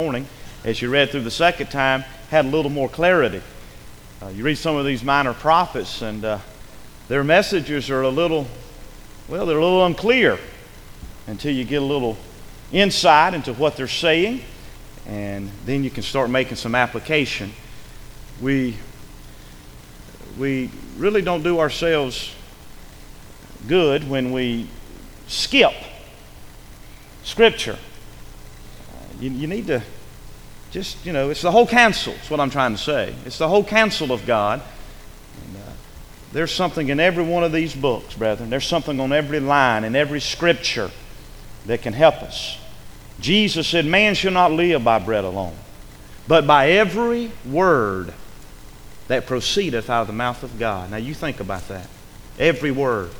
morning, as you read through the second time, had a little more clarity. You read some of these minor prophets, and their messages are a little unclear until you get a little insight into what they're saying, and then you can start making some application. We really don't do ourselves good when we skip Scripture. You need to just, it's the whole counsel. That's what I'm trying to say. It's the whole counsel of God. And, there's something in every one of these books, brethren. There's something on every line in every Scripture that can help us. Jesus said, man shall not live by bread alone, but by every word that proceedeth out of the mouth of God. Now you think about that. Every word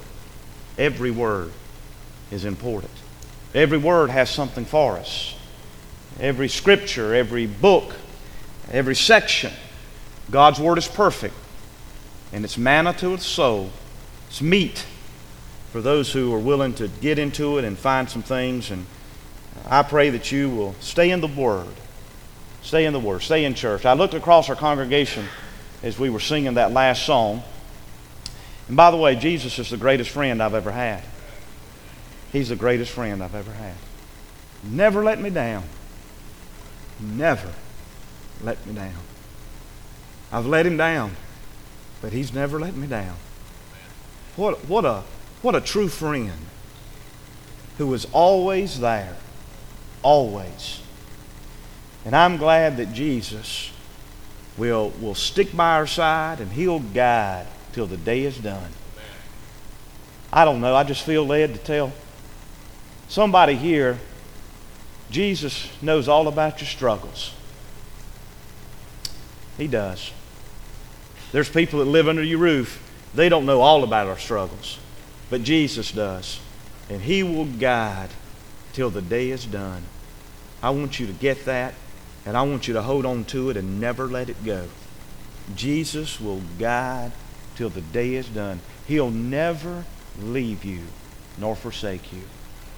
is important. Every word has something for us. Every scripture, every book, every section. God's Word is perfect. And it's manna to the soul. It's meat for those who are willing to get into it and find some things. And I pray that you will stay in the Word. Stay in the Word. Stay in church. I looked across our congregation as we were singing that last song. And by the way, Jesus is the greatest friend I've ever had. He's the greatest friend I've ever had. Never let me down. Never let me down. I've let him down, but he's never let me down. What a true friend who is always there. Always. And I'm glad that Jesus will stick by our side and he'll guide till the day is done. I don't know, I just feel led to tell somebody here, Jesus knows all about your struggles. He does. There's people that live under your roof. They don't know all about our struggles. But Jesus does. And He will guide till the day is done. I want you to get that, and I want you to hold on to it and never let it go. Jesus will guide till the day is done. He'll never leave you nor forsake you.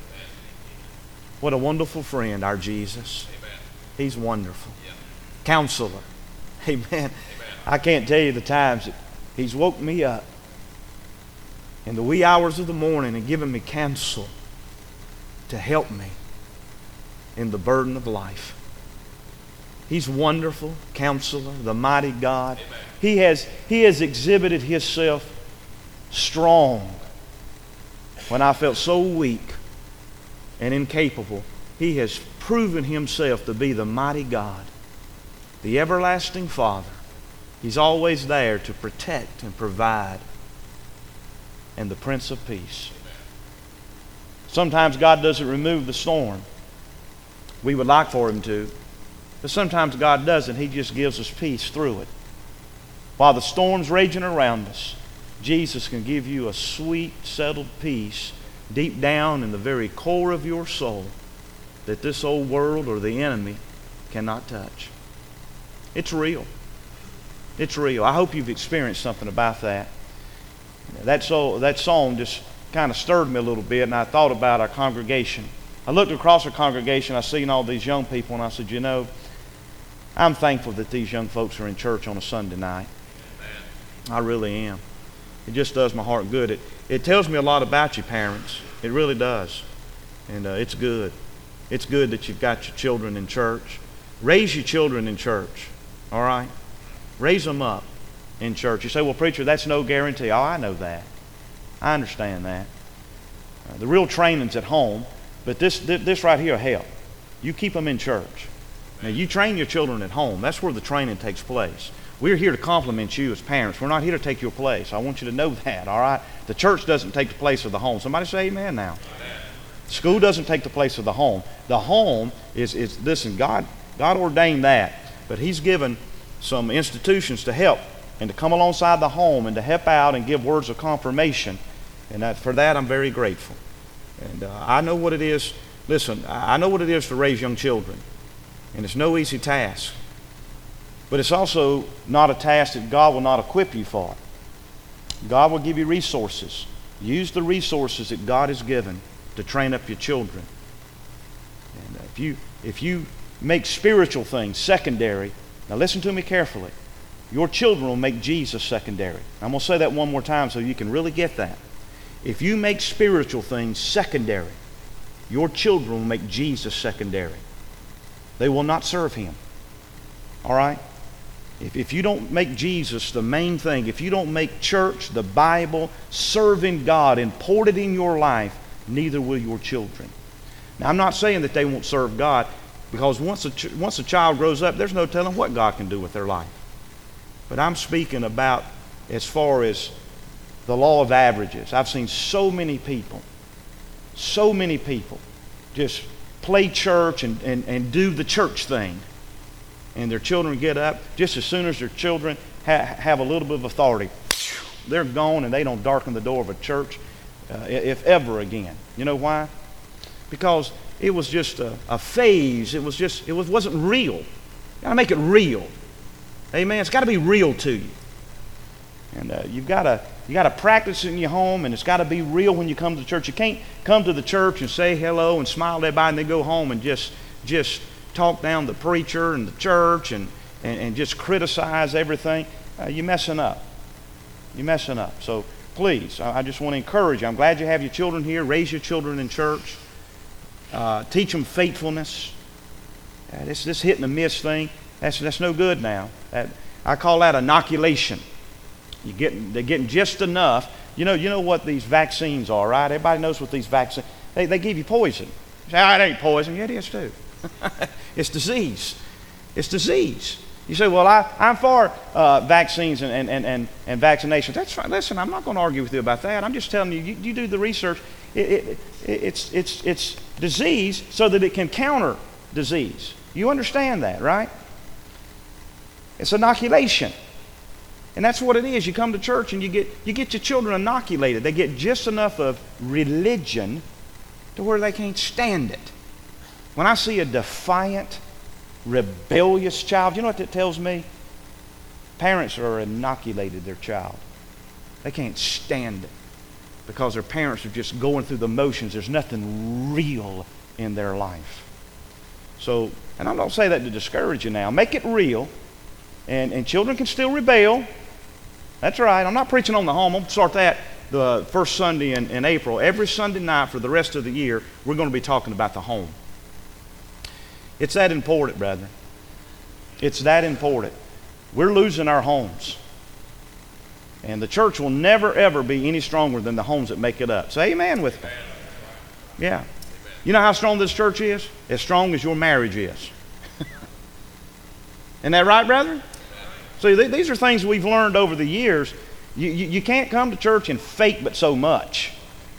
What a wonderful friend, our Jesus. Amen. He's wonderful. Yeah. Counselor. Amen. Amen. I can't tell you the times that He's woke me up in the wee hours of the morning and given me counsel to help me in the burden of life. He's wonderful, Counselor, the mighty God. Amen. He has exhibited Himself strong when I felt so weak and incapable. He has proven Himself to be the mighty God, the everlasting Father. He's always there to protect and provide, and the Prince of Peace. Sometimes God doesn't remove the storm. We would like for Him to, but sometimes God doesn't. He just gives us peace through it. While the storm's raging around us, Jesus can give you a sweet, settled peace deep down in the very core of your soul that this old world or the enemy cannot touch. It's real. It's real. I hope you've experienced something about that. That song just kind of stirred me a little bit, and I thought about our congregation. I looked across our congregation, I seen all these young people, and I said, I'm thankful that these young folks are in church on a Sunday night. I really am. It just does my heart good. It tells me a lot about you, parents. It really does. And it's good. It's good that you've got your children in church. Raise your children in church. All right? Raise them up in church. You say, well, preacher, that's no guarantee. Oh, I know that. I understand that. The real training's at home, but this right here will help. You keep them in church. Now, you train your children at home. That's where the training takes place. We're here to compliment you as parents. We're not here to take your place. I want you to know that, all right? The church doesn't take the place of the home. Somebody say amen now. Amen. School doesn't take the place of the home. The home is listen, God ordained that, but He's given some institutions to help and to come alongside the home and to help out and give words of confirmation. And for that, I'm very grateful. And I know what it is. Listen, I know what it is to raise young children. And it's no easy task. But it's also not a task that God will not equip you for. God will give you resources. Use the resources that God has given to train up your children. And if you make spiritual things secondary, now listen to me carefully, your children will make Jesus secondary. I'm going to say that one more time so you can really get that. If you make spiritual things secondary, your children will make Jesus secondary. They will not serve Him. All right? If you don't make Jesus the main thing, if you don't make church, the Bible, serving God important in your life, neither will your children. Now, I'm not saying that they won't serve God, because once a child grows up, there's no telling what God can do with their life. But I'm speaking about as far as the law of averages. I've seen so many people just play church and do the church thing. And their children get up, just as soon as their children have a little bit of authority, they're gone, and they don't darken the door of a church if ever again. You know why? Because it was just a phase. It wasn't real. You got to make it real. Amen. It's got to be real to you. And you got to practice in your home, and it's got to be real when you come to church. You can't come to the church and say hello and smile at everybody, and then go home and just talk down the preacher and the church and just criticize everything. You're messing up. You're messing up. So please, I just want to encourage you. I'm glad you have your children here. Raise your children in church. Teach them faithfulness. This hit and miss thing, that's no good now. I call that inoculation. They're getting just enough. You know what these vaccines are, right? Everybody knows what these vaccines. They give you poison. You say, oh, it ain't poison. Yeah, it is too. It's disease. It's disease. You say, well, I'm for vaccines and vaccinations. That's fine. Listen, I'm not going to argue with you about that. I'm just telling you, you do the research. It's disease so that it can counter disease. You understand that, right? It's inoculation. And that's what it is. You come to church and you get your children inoculated. They get just enough of religion to where they can't stand it. When I see a defiant, rebellious child, you know what that tells me? Parents are inoculated their child. They can't stand it because their parents are just going through the motions. There's nothing real in their life. So, and I don't say that to discourage you now. Make it real, and children can still rebel. That's right. I'm not preaching on the home. I'm going to start that the first Sunday in April. Every Sunday night for the rest of the year, we're going to be talking about the home. It's that important, brethren. It's that important. We're losing our homes. And the church will never, ever be any stronger than the homes that make it up. Say amen with me. Yeah. You know how strong this church is? As strong as your marriage is. Isn't that right, brethren? See, these are things we've learned over the years. You can't come to church and fake but so much.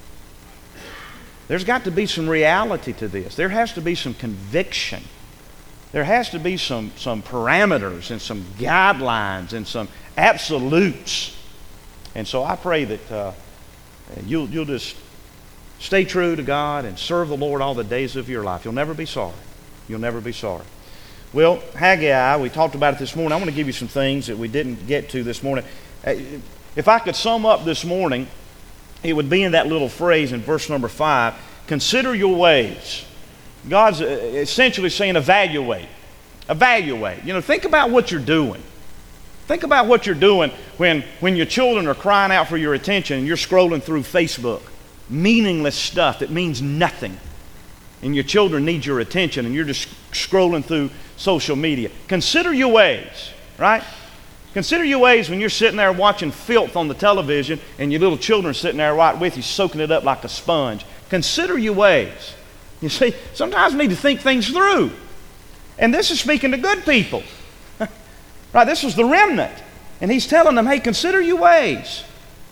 There's got to be some reality to this. There has to be some conviction. There has to be some parameters and some guidelines and some absolutes. And so I pray that you'll just stay true to God and serve the Lord all the days of your life. You'll never be sorry. You'll never be sorry. Well, Haggai, we talked about it this morning. I want to give you some things that we didn't get to this morning. If I could sum up this morning, it would be in that little phrase in verse number 5, consider your ways. God's essentially saying evaluate. Evaluate. Think about what you're doing. Think about what you're doing when your children are crying out for your attention and you're scrolling through Facebook. Meaningless stuff that means nothing. And your children need your attention and you're just scrolling through social media. Consider your ways, right? Consider your ways when you're sitting there watching filth on the television and your little children are sitting there right with you, soaking it up like a sponge. Consider your ways. You see, sometimes we need to think things through. And this is speaking to good people. Right, this was the remnant. And he's telling them, hey, consider your ways.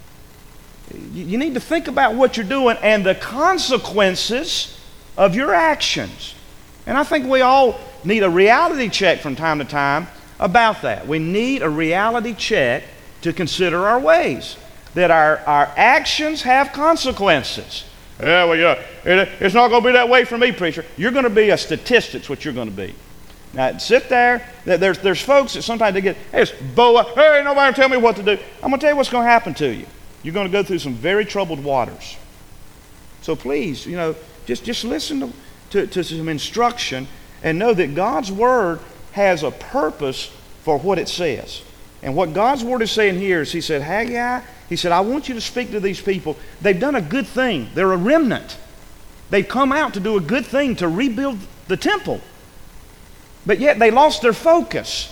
You need to think about what you're doing and the consequences of your actions. And I think we all need a reality check from time to time about that. We need a reality check to consider our ways. That our actions have consequences. Yeah, well, yeah, it's not going to be that way for me, preacher. You're going to be a statistic, what you're going to be. Now, sit there. There's folks that sometimes they get, hey, it's boa. Hey, nobody tell me what to do. I'm going to tell you what's going to happen to you. You're going to go through some very troubled waters. So please, just listen to some instruction and know that God's Word has a purpose for what it says. And what God's Word is saying here is, He said, Haggai, He said, I want you to speak to these people. They've done a good thing. They're a remnant. They've come out to do a good thing, to rebuild the temple. But yet they lost their focus.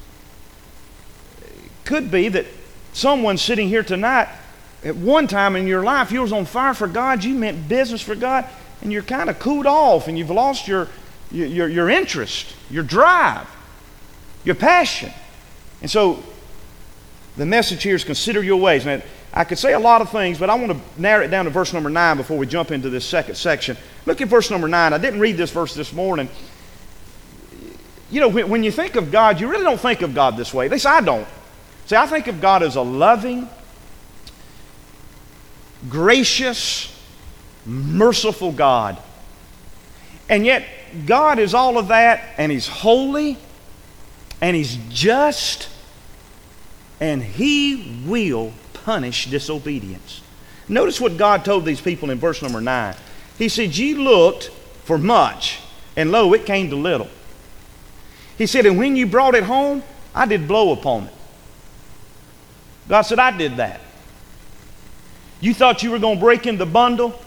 It could be that someone sitting here tonight, at one time in your life, you was on fire for God, you meant business for God, and you're kind of cooled off, and you've lost your interest, your drive, your passion. And so the message here is consider your ways. Now, I could say a lot of things, but I want to narrow it down to verse number 9 before we jump into this second section. Look at verse number 9. I didn't read this verse this morning. You know, when you think of God, you really don't think of God this way. At least I don't. See, I think of God as a loving, gracious, merciful God. And yet, God is all of that, and He's holy, and He's just, and He will punish disobedience. Notice what God told these people in verse number 9. He said, ye looked for much, and lo, it came to little. He said, and when you brought it home, I did blow upon it. God said, I did that. You thought you were going to break in the bundle?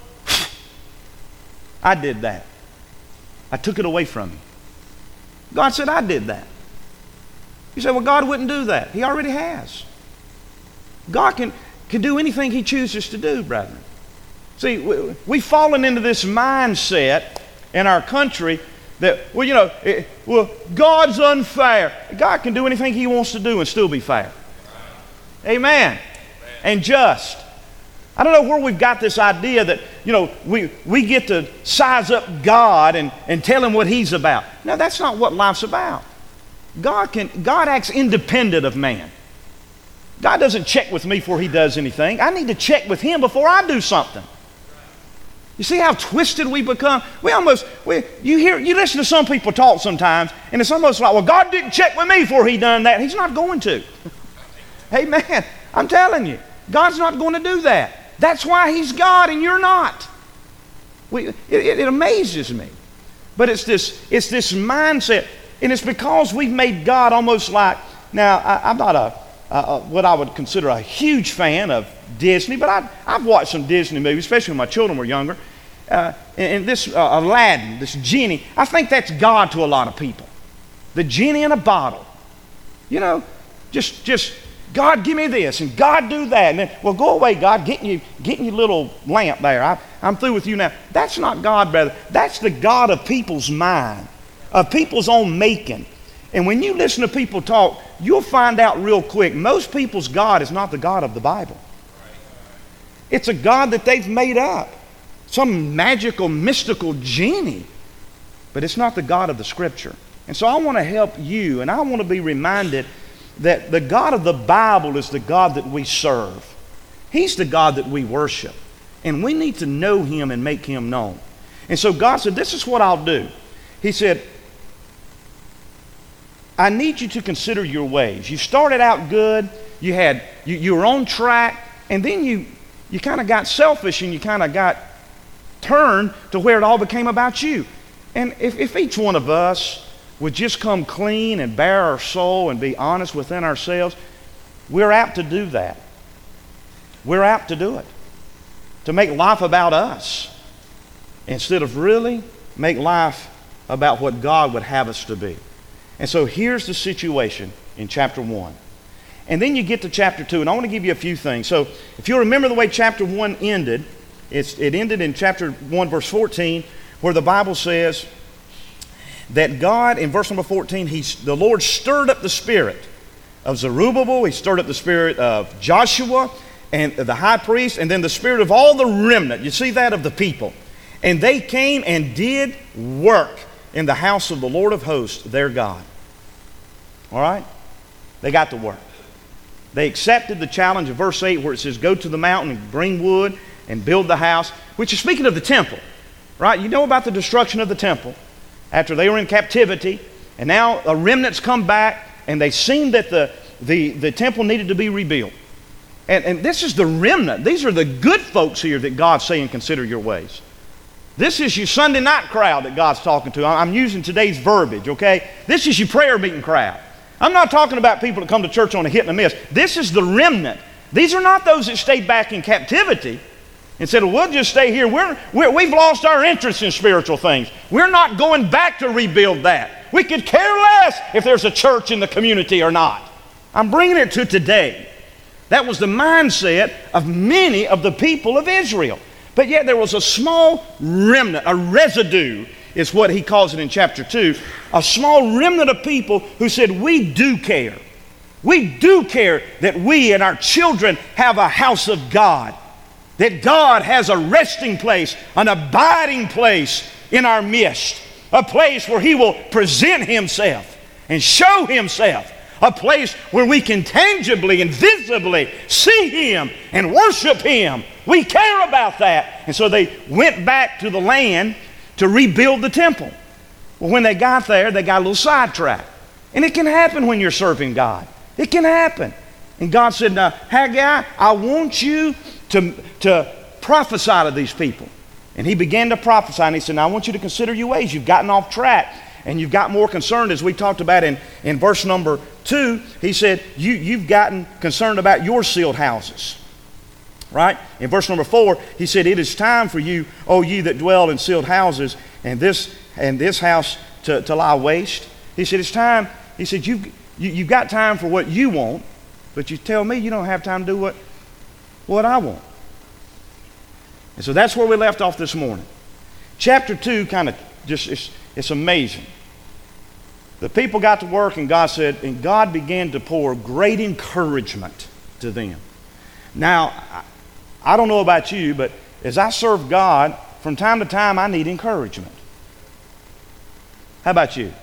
I did that. I took it away from you. God said, I did that. You say, well, God wouldn't do that. He already has. God can do anything He chooses to do, brethren. See, we've fallen into this mindset in our country that, well, God's unfair. God can do anything He wants to do and still be fair. Amen. And just. I don't know where we've got this idea that, we get to size up God and tell Him what He's about. No, that's not what life's about. God acts independent of man. God doesn't check with me before He does anything. I need to check with Him before I do something. You see how twisted we become? You listen to some people talk sometimes, and it's almost like, well, God didn't check with me before He done that. He's not going to. Amen. I'm telling you, God's not going to do that. That's why He's God and you're not. It amazes me. But it's this mindset, and it's because we've made God almost like, now, I'm not what I would consider a huge fan of Disney, but I've watched some Disney movies, especially when my children were younger. And this Aladdin, this genie, I think that's God to a lot of people. The genie in a bottle. Just God, give me this, and God, do that. And then, well, go away, God, get in your little lamp there. I'm through with you now. That's not God, brother. That's the God of people's mind, of people's own making. And when you listen to people talk, you'll find out real quick, most people's God is not the God of the Bible. It's a God that they've made up. Some magical, mystical genie. But it's not the God of the Scripture. And so I want to help you, and I want to be reminded that the God of the Bible is the God that we serve. He's the God that we worship. And we need to know Him and make Him known. And so God said, this is what I'll do. He said, I need you to consider your ways. You started out good, you were on track, and then you kind of got selfish and you kind of got turned to where it all became about you. And if each one of us would just come clean and bare our soul and be honest within ourselves, we're apt to do that. We're apt to do it. To make life about us instead of really make life about what God would have us to be. And so here's the situation in chapter 1. And then you get to chapter 2, and I want to give you a few things. So if you remember the way chapter 1 ended, it ended in chapter 1, verse 14, where the Bible says that God, in verse number 14, the Lord stirred up the spirit of Zerubbabel, He stirred up the spirit of Joshua, and the high priest, and then the spirit of all the remnant. You see that, of the people. And they came and did work in the house of the Lord of hosts, their God. All right? They got to work. They accepted the challenge of verse 8 where it says, go to the mountain and bring wood and build the house, which is speaking of the temple. Right? You know about the destruction of the temple after they were in captivity, and now a remnant's come back, and they seen that the temple needed to be rebuilt. And this is the remnant. These are the good folks here that God's saying, consider your ways. This is your Sunday night crowd that God's talking to. I'm using today's verbiage, okay? This is your prayer meeting crowd. I'm not talking about people that come to church on a hit and a miss. This is the remnant. These are not those that stayed back in captivity and said, well, we'll just stay here. We've lost our interest in spiritual things. We're not going back to rebuild that. We could care less if there's a church in the community or not. I'm bringing it to today. That was the mindset of many of the people of Israel. But yet there was a small remnant, a residue is what he calls it in chapter 2, a small remnant of people who said, we do care. We do care that we and our children have a house of God, that God has a resting place, an abiding place in our midst, a place where he will present himself and show himself, a place where we can tangibly and visibly see him and worship him. We care about that. And so they went back to the land to rebuild the temple. Well, when they got there, they got a little sidetracked. And it can happen when you're serving God. It can happen. And God said, now, Haggai, I want you to prophesy to these people. And he began to prophesy, and he said, now I want you to consider your ways. You've gotten off track, and you've got more concerned, as we talked about in verse number 2. He said, you've gotten concerned about your sealed houses. Right? In verse number 4, he said, it is time for you, O ye that dwell in sealed houses, and this house to lie waste. He said, it's time. He said, you've got time for what you want, but you tell me you don't have time to do what I want. And so that's where we left off this morning. Chapter 2 kind of just, it's amazing. The people got to work, and God said, and God began to pour great encouragement to them. Now, I don't know about you, but as I serve God, from time to time I need encouragement. How about you?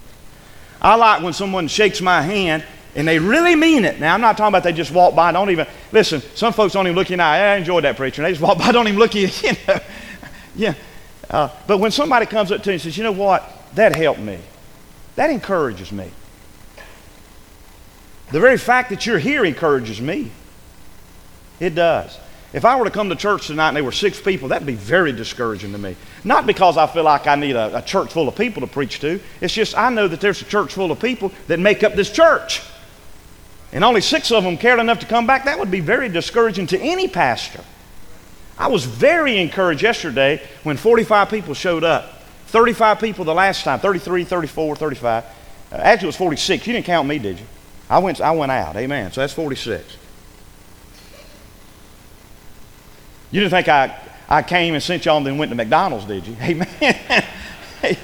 I like when someone shakes my hand and they really mean it. Now, I'm not talking about they just walk by, don't even, listen, some folks don't even look you in the eye. I enjoyed that preacher. They just walk by, don't even look at you, you know. Yeah. But when somebody comes up to you and says, you know what, that helped me. That encourages me. The very fact that you're here encourages me. It does. If I were to come to church tonight and there were 6 people, that'd be very discouraging to me. Not because I feel like I need a church full of people to preach to. It's just I know that there's a church full of people that make up this church. And only 6 of them cared enough to come back. That would be very discouraging to any pastor. I was very encouraged yesterday when 45 people showed up. 35 people the last time, 33, 34, 35. Actually, it was 46. You didn't count me, did you? I went out. Amen. So that's 46. You didn't think I came and sent y'all and then went to McDonald's, did you? Amen. Hey.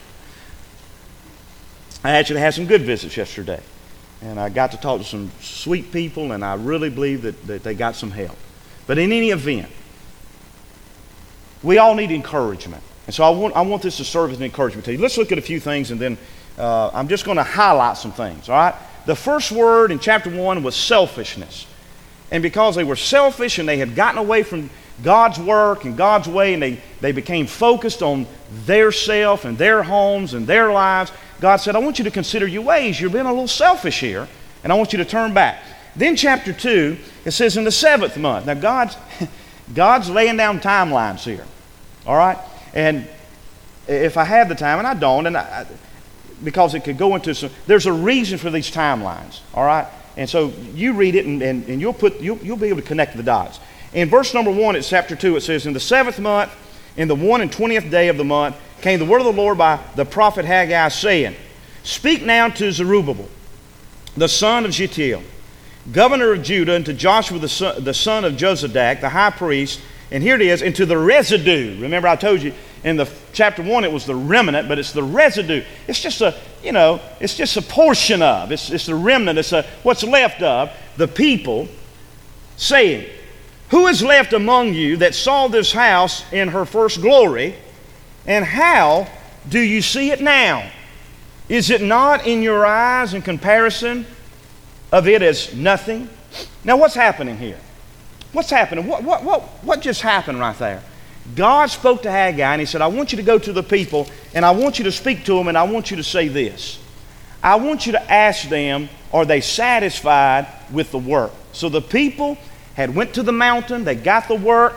I actually had some good visits yesterday. And I got to talk to some sweet people, and I really believe that they got some help. But in any event, we all need encouragement. And so I want this to serve as an encouragement to you. Let's look at a few things, and then I'm just going to highlight some things, all right? The first word in chapter 1 was selfishness. And because they were selfish and they had gotten away from God's work and God's way, and they became focused on their self and their homes and their lives, God said, I want you to consider your ways. You're being a little selfish here, and I want you to turn back. Then chapter 2, it says in the 7th month. Now God's laying down timelines here, all right? And if I had the time, and I don't, because it could go into some, there's a reason for these timelines, all right? And so you read it, and you'll be able to connect the dots. In verse number 1, it's chapter 2, it says, in the 7th month, in the 1 and 20th day of the month, came the word of the Lord by the prophet Haggai, saying, speak now to Zerubbabel, the son of Shealtiel, governor of Judah, and to Joshua the son of Jozadak, the high priest, and here it is, and to the residue. Remember I told you in the chapter 1 it was the remnant, but it's the residue. It's just it's just a portion of, it's the remnant, it's what's left of the people, saying, who is left among you that saw this house in her first glory, and how do you see it now? Is it not in your eyes in comparison of it as nothing? Now what's happening here? What's happening? What just happened right there? God spoke to Haggai, and he said, I want you to go to the people, and I want you to speak to them, and I want you to say this. I want you to ask them, are they satisfied with the work? So the people had went to the mountain, they got the work,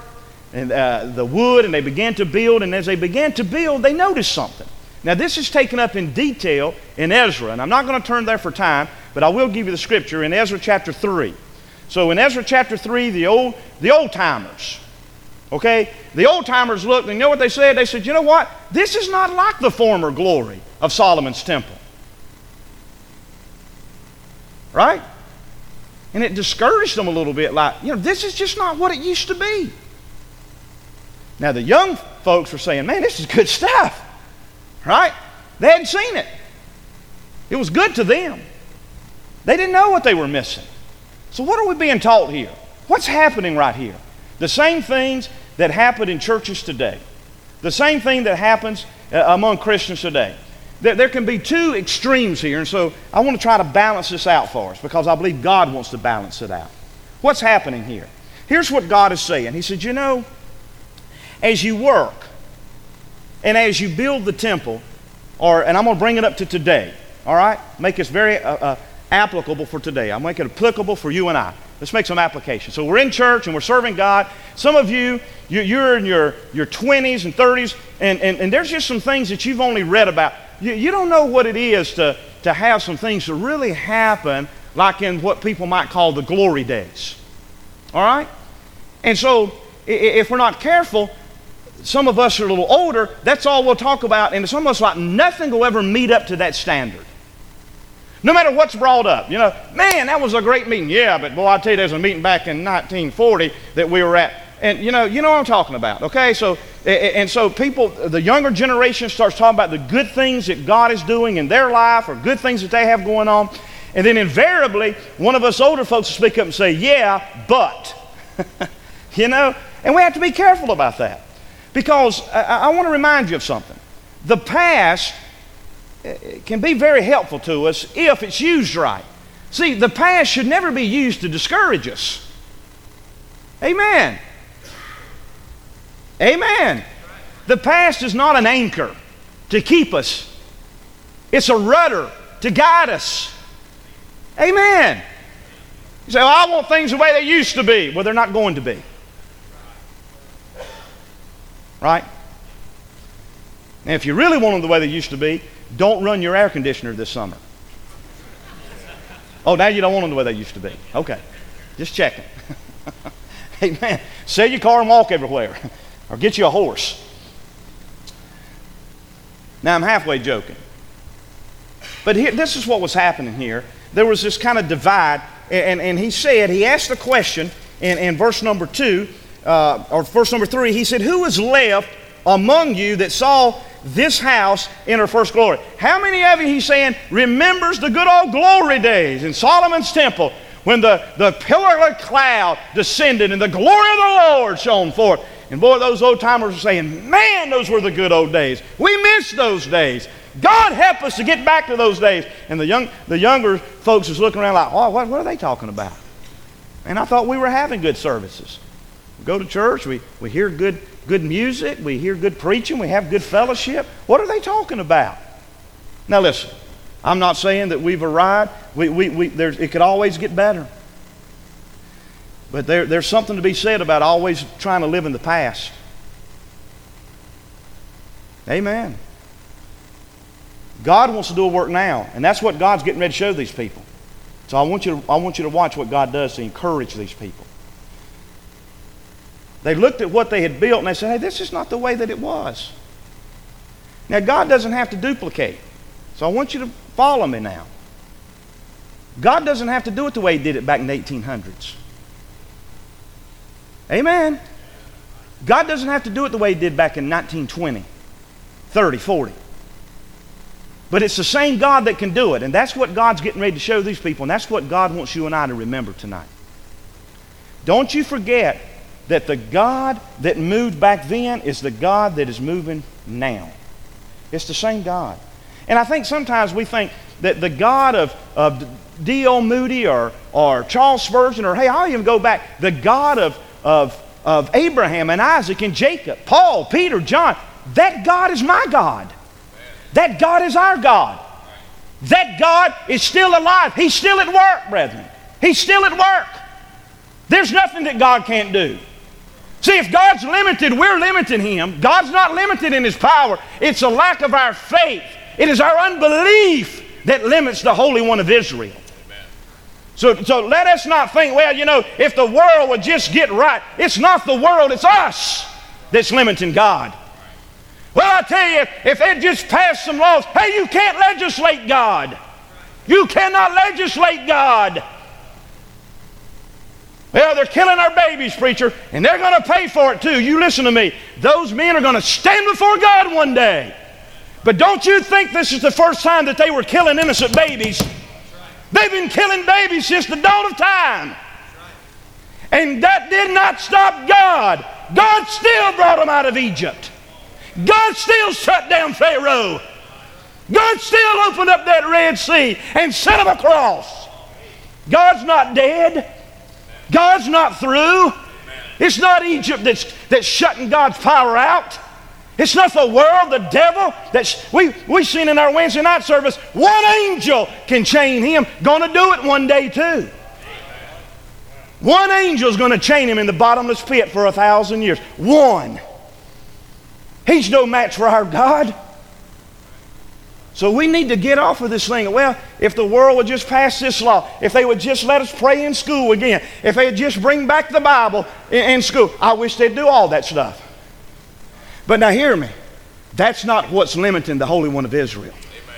the wood, and they began to build. And as they began to build, they noticed something. Now, this is taken up in detail in Ezra, and I'm not going to turn there for time, but I will give you the scripture in Ezra chapter 3. So in Ezra chapter 3, the old timers, okay, the old timers looked, and you know what they said? They said, you know what? This is not like the former glory of Solomon's temple. Right? And it discouraged them a little bit, like, this is just not what it used to be. Now, the young folks were saying, man, this is good stuff. Right? They hadn't seen it. It was good to them. They didn't know what they were missing. So what are we being taught here? What's happening right here? The same things that happen in churches today. The same thing that happens among Christians today. There can be two extremes here, and so I want to try to balance this out for us because I believe God wants to balance it out. What's happening here? Here's what God is saying. He said, as you work and as you build the temple, and I'm going to bring it up to today, all right? Make this very applicable for today. I'll make it applicable for you and I. Let's make some application. So we're in church and we're serving God. Some of you're in your 20s and 30s, and there's just some things that you've only read about. You don't know what it is to have some things to really happen like in what people might call the glory days. All right? And so if we're not careful, some of us are a little older, that's all we'll talk about, and it's almost like nothing will ever meet up to that standard. No matter what's brought up. Man, that was a great meeting. Yeah, but boy, I tell you, there's a meeting back in 1940 that we were at. And you know what I'm talking about, okay? So people, the younger generation starts talking about the good things that God is doing in their life or good things that they have going on. And then invariably, one of us older folks will speak up and say, yeah, but. And we have to be careful about that. Because I want to remind you of something. The past can be very helpful to us if it's used right. See, the past should never be used to discourage us. Amen. Amen. The past is not an anchor to keep us. It's a rudder to guide us. Amen. You say, well, I want things the way they used to be. Well, they're not going to be. Right? Now, if you really want them the way they used to be, don't run your air conditioner this summer. Oh, now you don't want them the way they used to be. Okay. Just checking. Amen. Sell your car and walk everywhere. Or get you a horse. Now, I'm halfway joking. But this is what was happening here. There was this kind of divide. And he asked the question in verse number 2, or verse number 3, he said, who is left among you that saw this house enter first glory? How many of you, he's saying, remembers the good old glory days in Solomon's temple when the pillar of cloud descended and the glory of the Lord shone forth? And boy, those old timers were saying, man, those were the good old days. We miss those days. God help us to get back to those days. And the younger folks was looking around like, oh, what are they talking about? And I thought we were having good services. We go to church, we hear good music, we hear good preaching, we have good fellowship. What are they talking about? Now listen, I'm not saying that we've arrived. It could always get better. But there's something to be said about always trying to live in the past. Amen. God wants to do a work now, and that's what God's getting ready to show these people. So I want you to watch what God does to encourage these people. They looked at what they had built and they said, hey, this is not the way that it was. Now, God doesn't have to duplicate. So I want you to follow me now. God doesn't have to do it the way He did it back in the 1800s. Amen. God doesn't have to do it the way He did back in 1920, 30, 40. But it's the same God that can do it. And that's what God's getting ready to show these people. And that's what God wants you and I to remember tonight. Don't you forget that the God that moved back then is the God that is moving now. It's the same God. And I think sometimes we think that the God of D.L. Moody or Charles Spurgeon, or hey, I'll even go back, the God of Abraham and Isaac and Jacob, Paul, Peter, John, that God is my God. That God is our God. That God is still alive. He's still at work, brethren. He's still at work. There's nothing that God can't do. See, if God's limited, we're limiting Him. God's not limited in His power. It's a lack of our faith. It is our unbelief that limits the Holy One of Israel. So let us not think, well, if the world would just get right. It's not the world, it's us that's limiting God. Well, I tell you, if they'd just passed some laws, hey, you can't legislate God. You cannot legislate God. Well, they're killing our babies, preacher, and they're going to pay for it too. You listen to me. Those men are going to stand before God one day. But don't you think this is the first time that they were killing innocent babies? They've been killing babies since the dawn of time. And that did not stop God. God still brought them out of Egypt. God still shut down Pharaoh. God still opened up that Red Sea and set them across. God's not dead. God's not through. It's not Egypt that's shutting God's power out. It's not the world, the devil. We've seen in our Wednesday night service, one angel can chain him. Going to do it one day too. One angel's going to chain him in the bottomless pit for 1,000 years. One. He's no match for our God. So we need to get off of this thing. Well, if the world would just pass this law, if they would just let us pray in school again, if they would just bring back the Bible in school, I wish they'd do all that stuff. But now hear me. That's not what's limiting the Holy One of Israel.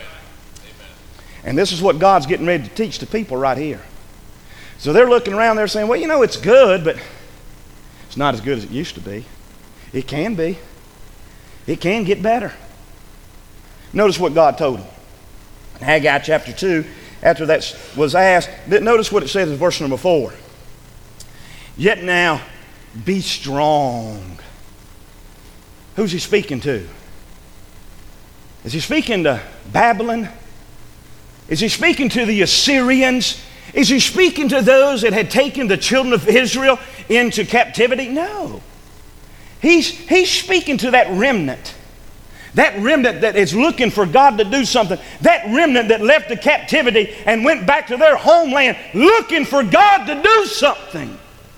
And this is what God's getting ready to teach the people right here. So they're looking around, they're saying, well, it's good, but it's not as good as it used to be. It can be. It can get better. Notice what God told him. In Haggai chapter 2, after that was asked, notice what it says in verse number 4. Yet now, be strong. Who's he speaking to? Is he speaking to Babylon? Is he speaking to the Assyrians? Is he speaking to those that had taken the children of Israel into captivity? No. He's speaking to that remnant. That remnant that is looking for God to do something. That remnant that left the captivity and went back to their homeland looking for God to do something.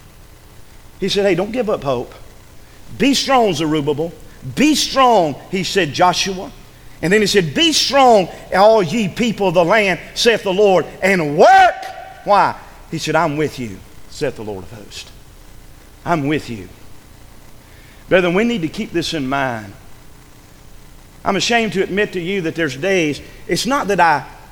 He said, hey, don't give up hope. Be strong, Zerubbabel. Be strong, he said, Joshua. And then he said, be strong, all ye people of the land, saith the Lord, and work. Why? He said, I'm with you, saith the Lord of hosts. I'm with you. Brethren, we need to keep this in mind. I'm ashamed to admit to you that there's days, it's not that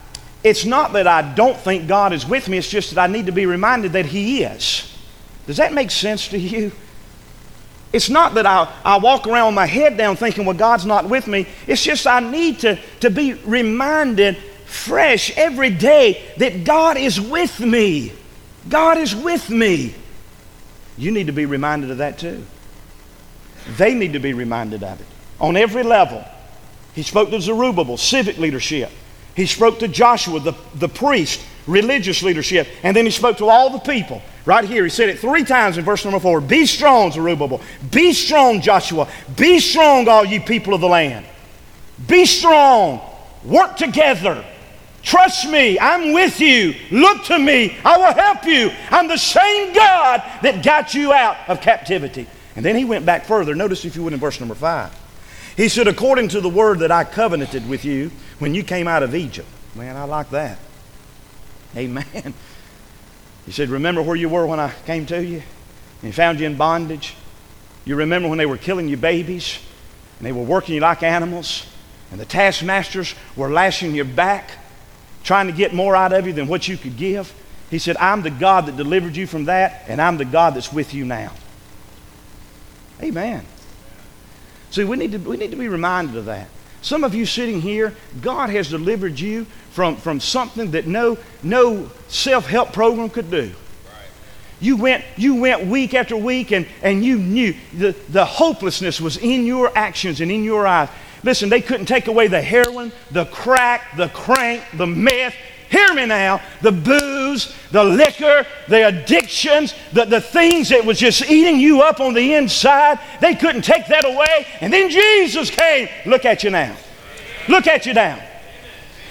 I don't think God is with me, it's just that I need to be reminded that He is. Does that make sense to you? It's not that I walk around with my head down thinking, well, God's not with me. It's just I need to be reminded fresh every day that God is with me. God is with me. You need to be reminded of that too. They need to be reminded of it on every level. He spoke to Zerubbabel, civic leadership. He spoke to Joshua, the priest, religious leadership. And then he spoke to all the people. Right here, he said it 3 times in verse number 4. Be strong, Zerubbabel. Be strong, Joshua. Be strong, all ye people of the land. Be strong. Work together. Trust me. I'm with you. Look to me. I will help you. I'm the same God that got you out of captivity. And then he went back further. Notice, if you would, in verse number 5. He said, according to the word that I covenanted with you when you came out of Egypt. Man, I like that. Amen. He said, remember where you were when I came to you and found you in bondage? You remember when they were killing your babies and they were working you like animals and the taskmasters were lashing your back, trying to get more out of you than what you could give? He said, I'm the God that delivered you from that, and I'm the God that's with you now. Amen. See, we need to be reminded of that. Some of you sitting here, God has delivered you from something that no self-help program could do. You went week after week and you knew the hopelessness was in your actions and in your eyes. Listen, they couldn't take away the heroin, the crack, the crank, the meth. Hear me now. The booze, the liquor, the addictions, the things that was just eating you up on the inside. They couldn't take that away. And then Jesus came. Look at you now. Look at you now.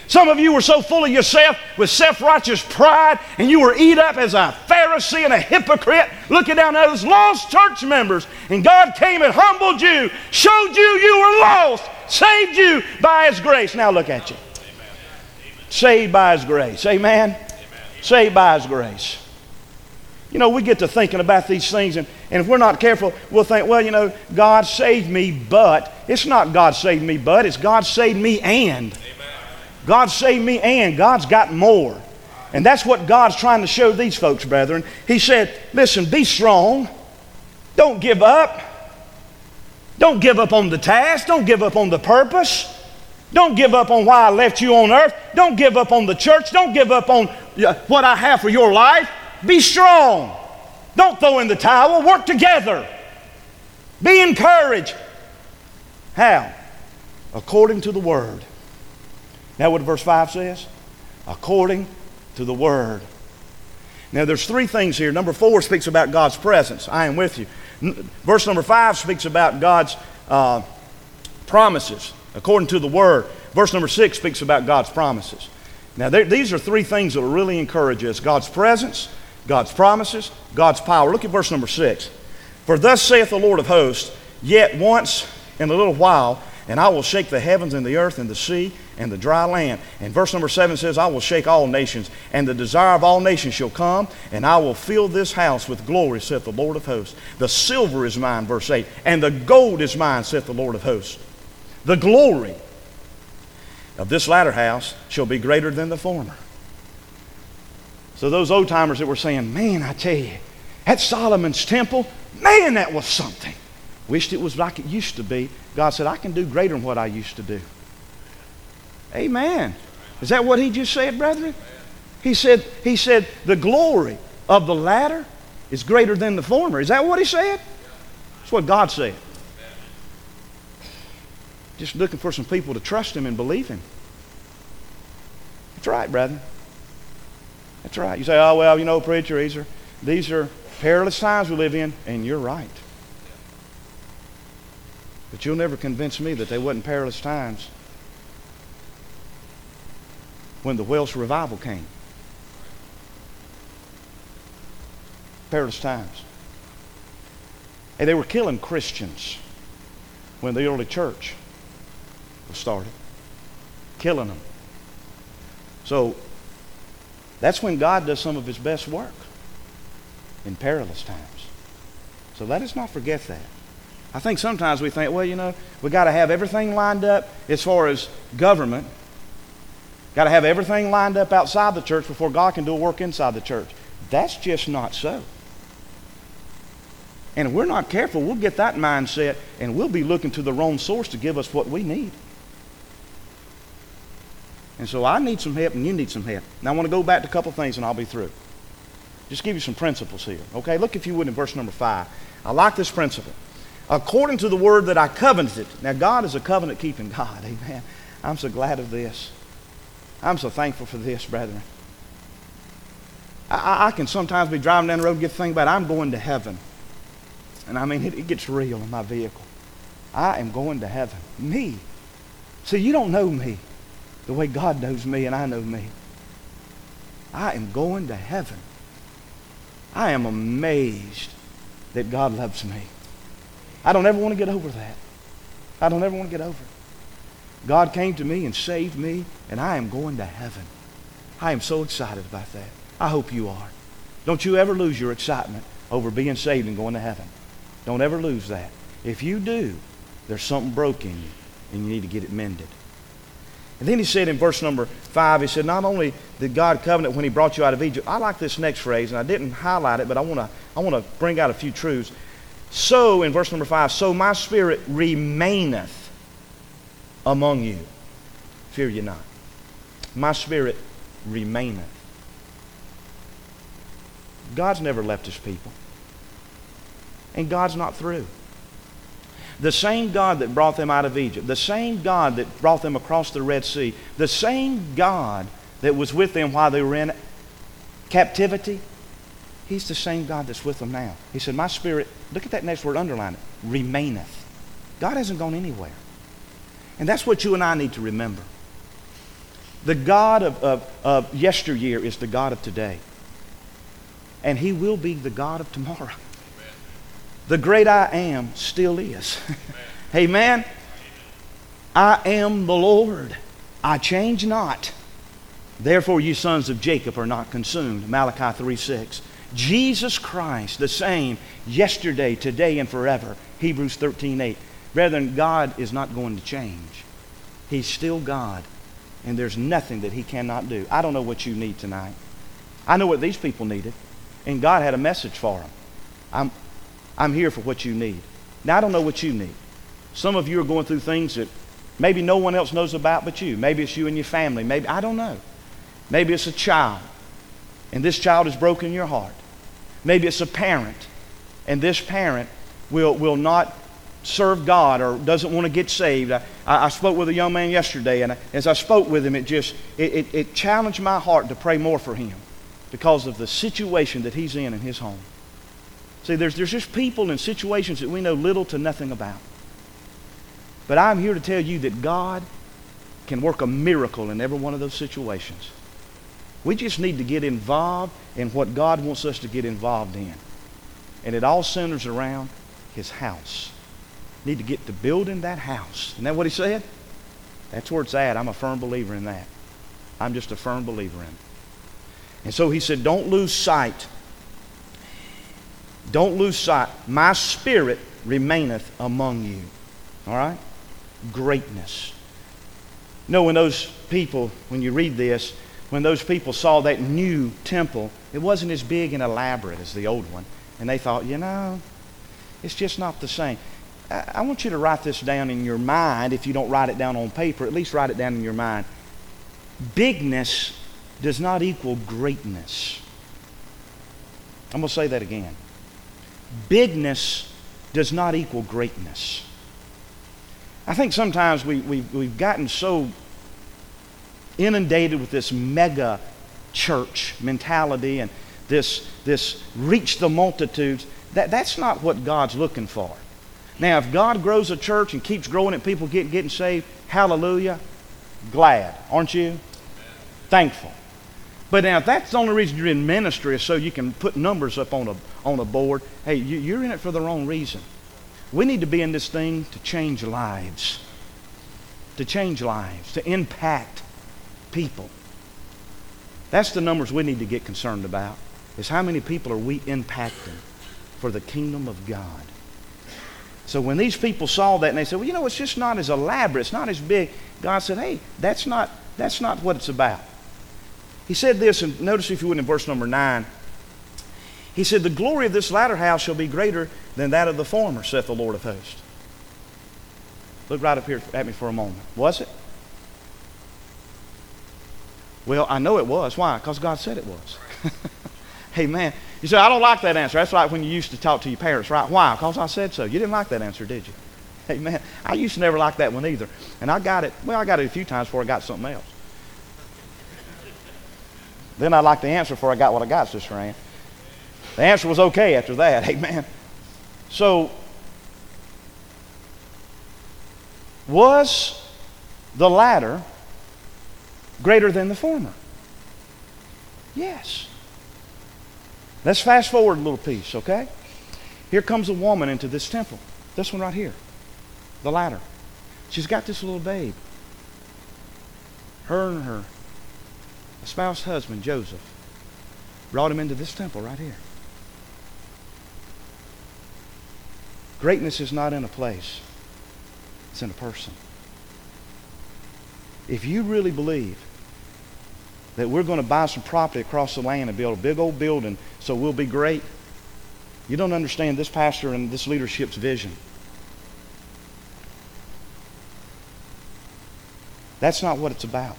Some of you were so full of yourself with self-righteous pride, and you were eat up as a Pharisee and a hypocrite, looking down at those lost church members. And God came and humbled you, showed you you were lost, saved you by His grace. Now look at you. Amen. Saved by His grace. Amen? Amen. Saved by His grace. You know, we get to thinking about these things, and if we're not careful, we'll think, well, you know, God saved me, but. It's not God saved me, but. It's God saved me and. Amen. God saved me and God's got more. And that's what God's trying to show these folks, brethren. He said, listen, be strong. Don't give up. Don't give up on the task. Don't give up on the purpose. Don't give up on why I left you on earth. Don't give up on the church. Don't give up on what I have for your life. Be strong. Don't throw in the towel. Work together. Be encouraged. How? According to the Word. Now what verse 5 says? According to the Word. Now there's three things here. Number 4 speaks about God's presence. I am with you. Verse number 5 speaks about God's promises, according to the Word. Verse number 6 speaks about God's promises. Now these are three things that will really encourage us. God's presence, God's promises, God's power. Look at verse number 6. For thus saith the Lord of hosts, yet once in a little while, and I will shake the heavens and the earth and the sea and the dry land. And verse number 7 says, I will shake all nations, and the desire of all nations shall come, and I will fill this house with glory, saith the Lord of hosts. The silver is mine, verse 8, and the gold is mine, saith the Lord of hosts. The glory of this latter house shall be greater than the former. So those old timers that were saying, man, I tell you, at Solomon's temple, man, that was something. Wished it was like it used to be. God said, I can do greater than what I used to do. Amen. Is that what He just said, brethren? He said, the glory of the latter is greater than the former. Is that what He said? That's what God said. Just looking for some people to trust Him and believe Him. That's right, brethren. That's right. You say, oh, well, you know, preacher, these are perilous times we live in, and you're right. But you'll never convince me that they wasn't perilous times when the Welsh revival came. Perilous times. And they were killing Christians when the early church was started. Killing them. So that's when God does some of His best work. In perilous times. So let us not forget that. I think sometimes we think, well, you know, we got to have everything lined up as far as government. Got to have everything lined up outside the church before God can do a work inside the church. That's just not so. And if we're not careful, we'll get that mindset and we'll be looking to the wrong source to give us what we need. And so I need some help and you need some help. Now I want to go back to a couple things and I'll be through. Just give you some principles here. Okay, look if you would in verse number 5. I like this principle. According to the word that I covenanted. Now God is a covenant-keeping God. Amen. I'm so glad of this. I'm so thankful for this, brethren. I can sometimes be driving down the road and get to think about it. I'm going to heaven. And I mean, it gets real in my vehicle. I am going to heaven. Me. See, you don't know me the way God knows me and I know me. I am going to heaven. I am amazed that God loves me. I don't ever want to get over that. I don't ever want to get over it. God came to me and saved me, and I am going to heaven. I am so excited about that. I hope you are. Don't you ever lose your excitement over being saved and going to heaven. Don't ever lose that. If you do, there's something broke in you, and you need to get it mended. And then he said in verse number 5, he said, not only did God covenant when He brought you out of Egypt. I like this next phrase, and I didn't highlight it, but I want to bring out a few truths. So, in verse number 5, so my spirit remaineth among you. Fear ye not. My spirit remaineth. God's never left His people. And God's not through. The same God that brought them out of Egypt, the same God that brought them across the Red Sea, the same God that was with them while they were in captivity, He's the same God that's with them now. He said, my spirit, look at that next word, underline it, remaineth. God hasn't gone anywhere. And that's what you and I need to remember. The God of yesteryear is the God of today. And He will be the God of tomorrow. Amen. The great I am still is. Amen. Amen. I am the Lord. I change not. Therefore you sons of Jacob are not consumed. Malachi 3:6. Jesus Christ, the same yesterday, today, and forever. Hebrews 13:8. Brethren, God is not going to change. He's still God. And there's nothing that He cannot do. I don't know what you need tonight. I know what these people needed. And God had a message for them. I'm here for what you need. Now, I don't know what you need. Some of you are going through things that maybe no one else knows about but you. Maybe it's you and your family. Maybe, I don't know. Maybe it's a child, and this child has broken your heart. Maybe it's a parent, and this parent will not serve God or doesn't want to get saved. I spoke with a young man yesterday, and as I spoke with him, it challenged my heart to pray more for him because of the situation that he's in his home. See, there's just people and situations that we know little to nothing about. But I'm here to tell you that God can work a miracle in every one of those situations. We just need to get involved in what God wants us to get involved in. And it all centers around His house. Need to get to building that house. Isn't that what He said? That's where it's at. I'm a firm believer in that. I'm just a firm believer in it. And so He said, don't lose sight. Don't lose sight. My spirit remaineth among you. All right? Greatness. You know, when those people, when you read this, when those people saw that new temple, it wasn't as big and elaborate as the old one. And they thought, it's just not the same. I want you to write this down in your mind. If you don't write it down on paper, at least write it down in your mind. Bigness does not equal greatness. I'm going to say that again. Bigness does not equal greatness. I think sometimes we've gotten so inundated with this mega church mentality and this reach the multitudes. That's not what God's looking for. Now, if God grows a church and keeps growing and people getting saved, hallelujah, glad, aren't you? Thankful. But now, if that's the only reason you're in ministry is so you can put numbers up on a board, hey, you're in it for the wrong reason. We need to be in this thing to change lives. To change lives, to impact people. That's the numbers we need to get concerned about, is how many people are we impacting for the kingdom of God. So when these people saw that and they said, well, it's just not as elaborate, it's not as big. God said, hey, that's not what it's about. He said this, and notice if you would in verse number 9. He said, the glory of this latter house shall be greater than that of the former, saith the Lord of hosts. Look right up here at me for a moment. Was it? Well, I know it was. Why? Because God said it was. Amen. You say, I don't like that answer. That's like when you used to talk to your parents, right? Why? Because I said so. You didn't like that answer, did you? Amen. I used to never like that one either. And I got it a few times before I got something else. Then I liked the answer before I got what I got, Sister Ann. The answer was okay after that. Amen. So, was the latter greater than the former? Yes. Let's fast forward a little piece, okay? Here comes a woman into this temple. This one right here. The ladder. She's got this little babe. Her and her espoused husband, Joseph, brought him into this temple right here. Greatness is not in a place. It's in a person. If you really believe that we're going to buy some property across the land and build a big old building so we'll be great, you don't understand this pastor and this leadership's vision. That's not what it's about.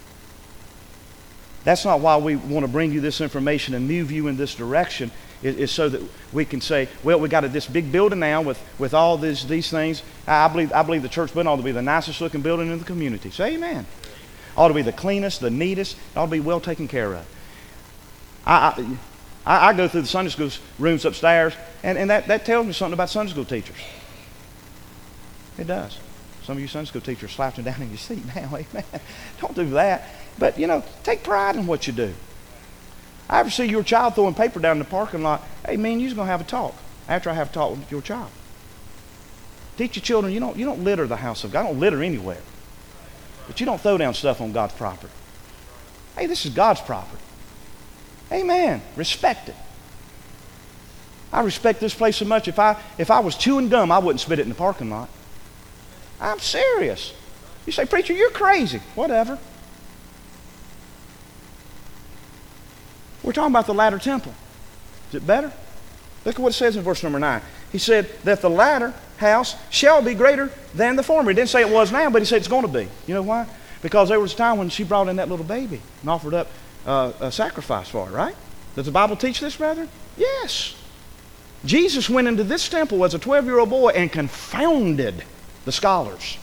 That's not why we want to bring you this information and move you in this direction, is so that we can say, well, we got this big building now with all these things. I believe the church building ought to be the nicest looking building in the community. Say amen. Ought to be the cleanest, the neatest. It ought to be well taken care of. I go through the Sunday school rooms upstairs, and that tells me something about Sunday school teachers. It does. Some of you Sunday school teachers slouching down in your seat now. Amen. Don't do that. But, take pride in what you do. I ever see your child throwing paper down in the parking lot, hey, man, you're going to have a talk after I have a talk with your child. Teach your children, you don't litter the house of God. Don't litter anywhere. But you don't throw down stuff on God's property. Hey, this is God's property. Amen. Respect it. I respect this place so much. If I was chewing gum, I wouldn't spit it in the parking lot. I'm serious. You say, preacher, you're crazy. Whatever. We're talking about the latter temple. Is it better? Look at what it says in verse number 9. He said that the latter house shall be greater than the former. He didn't say it was now, but he said it's going to be. You know why? Because there was a time when she brought in that little baby and offered up a sacrifice for it, right? Does the Bible teach this, brethren? Yes. Jesus went into this temple as a 12-year-old boy and confounded the scholars.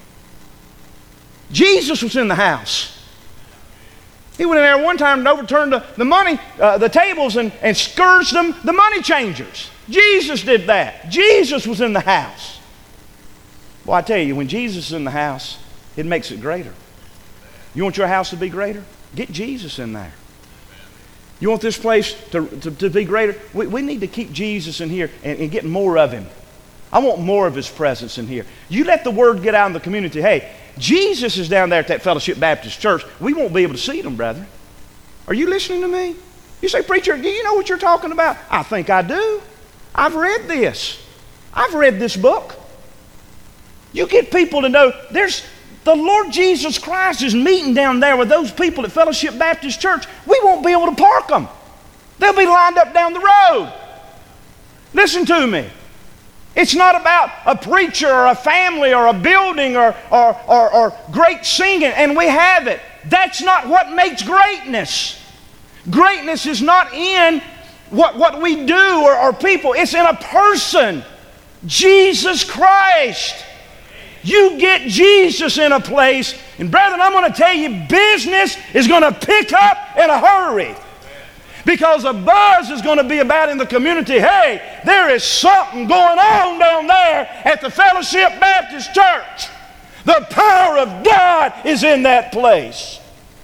Jesus was in the house. He went in there one time and overturned the tables and scourged them, the money changers. Jesus did that. Jesus was in the house. Well, I tell you, when Jesus is in the house, it makes it greater. You want your house to be greater? Get Jesus in there. You want this place to be greater? We need to keep Jesus in here and get more of him. I want more of his presence in here. You let the word get out in the community. Hey, Jesus is down there at that Fellowship Baptist Church. We won't be able to see them, brethren. Are you listening to me? You say, preacher, do you know what you're talking about? I think I do. I've read this. I've read this book. You get people to know the Lord Jesus Christ is meeting down there with those people at Fellowship Baptist Church. We won't be able to park them. They'll be lined up down the road. Listen to me. It's not about a preacher or a family or a building or great singing, and we have it. That's not what makes greatness. Greatness is not in what we do or people. It's in a person, Jesus Christ. You get Jesus in a place, and brethren, I'm going to tell you, business is going to pick up in a hurry. Because a buzz is going to be about in the community. Hey, there is something going on down there at the Fellowship Baptist Church. The power of God is in that place.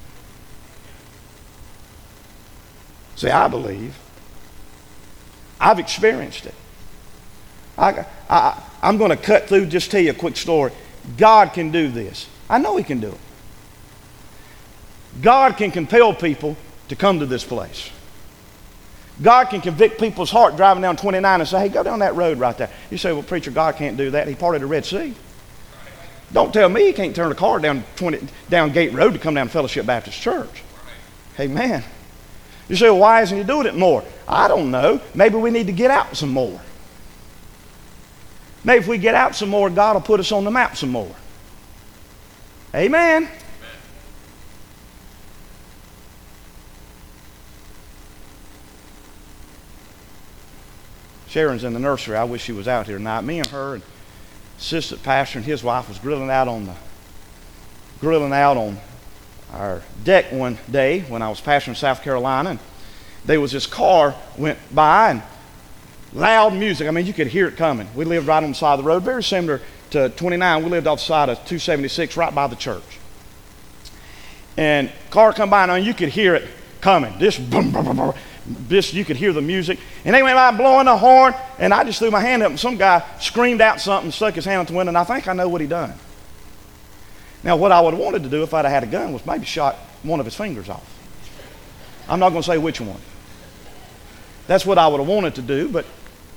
See, I believe. I've experienced it. I'm going to cut through, just tell you a quick story. God can do this. I know he can do it. God can compel people to come to this place. God can convict people's heart driving down 29 and say, hey, go down that road right there. You say, well, preacher, God can't do that. He parted the Red Sea. Don't tell me he can't turn a car down Gate Road to come down to Fellowship Baptist Church. Amen. You say, well, why isn't he doing it more? I don't know. Maybe we need to get out some more. Maybe if we get out some more, God will put us on the map some more. Amen. Sharon's in the nursery. I wish she was out here tonight. Me and her and assistant pastor and his wife was grilling out on our deck one day when I was pastoring in South Carolina, and there was this car went by and loud music. I mean, you could hear it coming. We lived right on the side of the road, very similar to 29. We lived off the side of 276, right by the church. And car come by, and you could hear it coming. This boom, boom, boom, boom. This, you could hear the music, and they went by blowing the horn, and I just threw my hand up, and some guy screamed out something, stuck his hand out the window, and I think I know what he done. Now, what I would have wanted to do if I'd have had a gun was maybe shot one of his fingers off. I'm not going to say which one. That's what I would have wanted to do, but,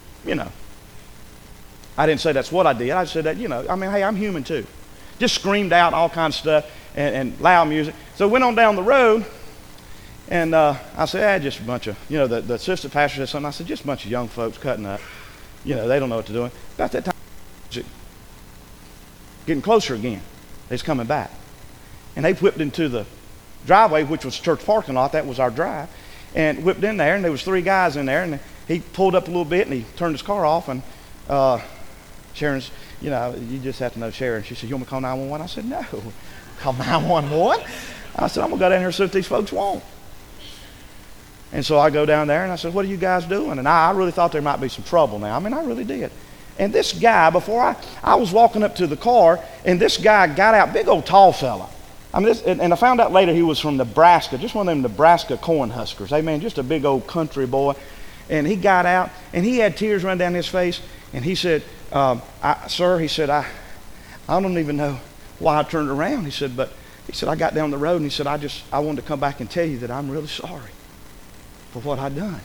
I didn't say that's what I did. I said that, hey, I'm human too. Just screamed out all kinds of stuff and loud music. So went on down the road. And I said, just a bunch of, the assistant pastor said something. I said, just a bunch of young folks cutting up. They don't know what they're doing. About that time, getting closer again. They's coming back. And they whipped into the driveway, which was church parking lot. That was our drive. And whipped in there, and there was 3 guys in there. And he pulled up a little bit, and he turned his car off. And Sharon's, you just have to know Sharon. She said, you want me to call 911? I said, no. Call 911? I said, I'm going to go down here and see what these folks want. And so I go down there and I said, what are you guys doing? And I really thought there might be some trouble now. I mean, I really did. And this guy, before I was walking up to the car, and this guy got out, big old tall fella. I mean, and I found out later he was from Nebraska, just one of them Nebraska corn huskers. Amen. Just a big old country boy. And he got out, and he had tears running down his face. And he said, "Sir," he said, I don't even know why I turned around. He said, but he said, I got down the road, and he said, I wanted to come back and tell you that I'm really sorry for what I'd done.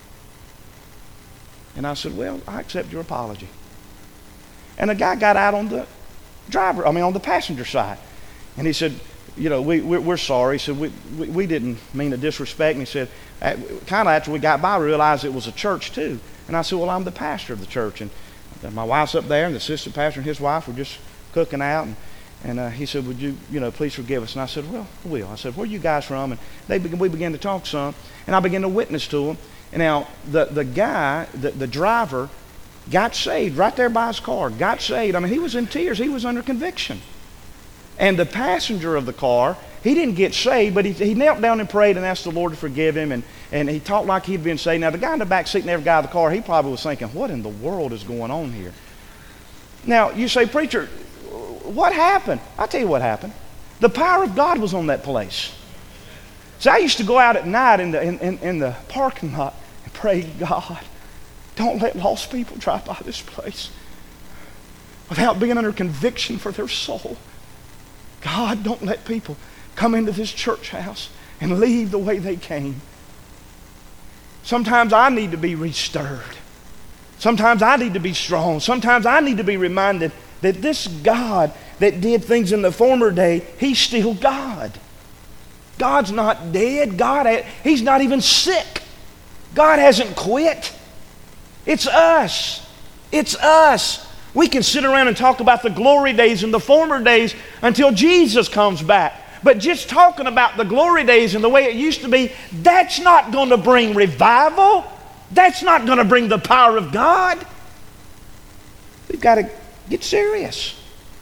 And I said, well, I accept your apology. And the guy got out on the on the passenger side. And he said, you know, we're sorry. He said, we didn't mean to disrespect. And he said, kind of after we got by, we realized it was a church too. And I said, well, I'm the pastor of the church. And my wife's up there, and the assistant pastor and his wife were just cooking out. And he said, would you, please forgive us? And I said, well, I will. I said, where are you guys from? And we began to talk some. And I began to witness to them. And now the guy, the driver, got saved right there by his car. Got saved. I mean, he was in tears. He was under conviction. And the passenger of the car, he didn't get saved, but he knelt down and prayed and asked the Lord to forgive him. And he talked like he'd been saved. Now, the guy in the back seat and every guy in the car, he probably was thinking, what in the world is going on here? Now, you say, preacher, what happened? I'll tell you what happened. The power of God was on that place. See, I used to go out at night in the parking lot and pray, God, don't let lost people drive by this place without being under conviction for their soul. God, don't let people come into this church house and leave the way they came. Sometimes I need to be restirred. Sometimes I need to be strong. Sometimes I need to be reminded that this God that did things in the former day, He's still God. God's not dead. He's not even sick. God hasn't quit. It's us. It's us. We can sit around and talk about the glory days and the former days until Jesus comes back. But just talking about the glory days and the way it used to be, that's not going to bring revival. That's not going to bring the power of God. We've got to get serious.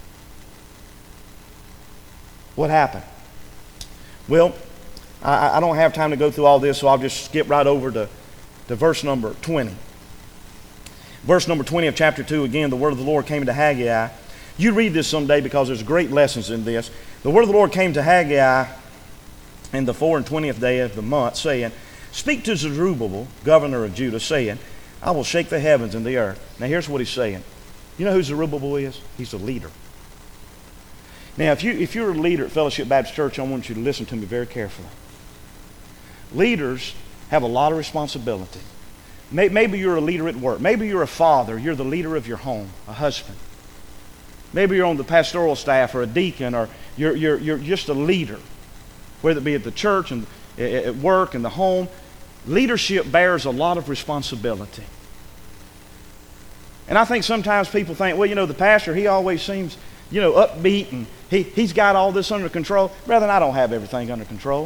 What happened? Well, I don't have time to go through all this, so I'll just skip right over to verse number 20. Verse number 20 of chapter 2, again, the word of the Lord came to Haggai. You read this someday because there's great lessons in this. The word of the Lord came to Haggai in the 24th day of the month, saying, speak to Zerubbabel, governor of Judah, saying, I will shake the heavens and the earth. Now here's what he's saying. You know who Zerubbabel is? He's a leader. Now if you're a leader at Fellowship Baptist Church, I want you to listen to me very carefully. Leaders have a lot of responsibility. Maybe you're a leader at work. Maybe you're a father. You're the leader of your home, a husband. Maybe you're on the pastoral staff or a deacon, or you're just a leader, whether it be at the church and at work and the home. Leadership bears a lot of responsibility. And I think sometimes people think, well, the pastor, he always seems, upbeat, and he's got all this under control. Brethren, I don't have everything under control.